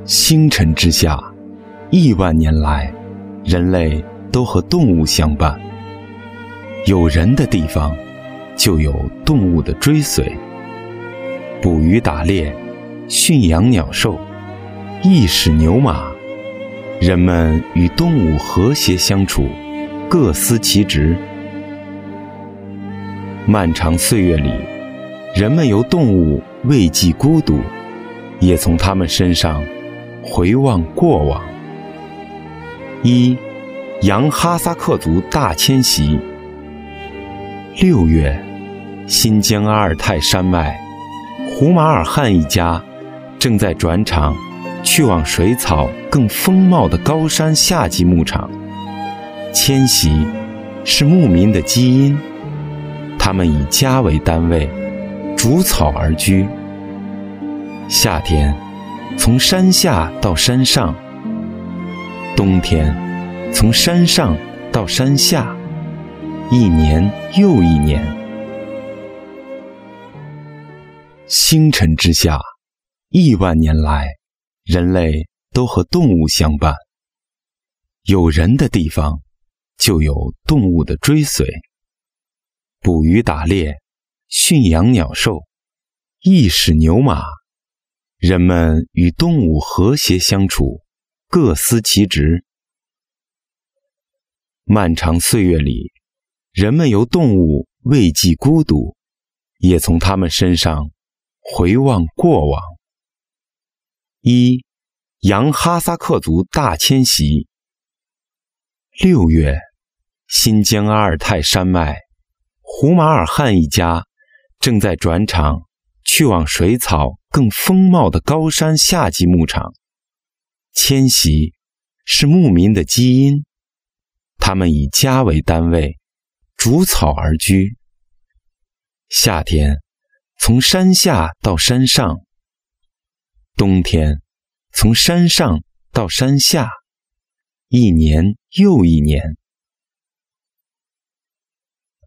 星辰之下，亿万年来，人类都和动物相伴。有人的地方，就有动物的追随。捕鱼打猎，驯养鸟兽，役使牛马，人们与动物和谐相处，各司其职。漫长岁月里，人们由动物慰藉孤独，也从他们身上回望过往。洋哈萨克族大迁徙。6月，新疆阿尔泰山脉，胡马尔汗一家正在转场去往水草更丰茂的高山夏季牧场。迁徙是牧民的基因，他们以家为单位，逐草而居。夏天从山下到山上，冬天从山上到山下，一年又一年。星辰之下，亿万年来，人类都和动物相伴。有人的地方，就有动物的追随。捕鱼打猎，驯养鸟兽，役使牛马，人们与动物和谐相处，各司其职。漫长岁月里，人们由动物慰藉孤独，也从他们身上回望过往。洋哈萨克族大迁徙。6月，新疆阿尔泰山脉，胡马尔汗一家正在转场去往水草更丰茂的高山夏季牧场。迁徙是牧民的基因，他们以家为单位，逐草而居。夏天从山下到山上，冬天从山上到山下，一年又一年。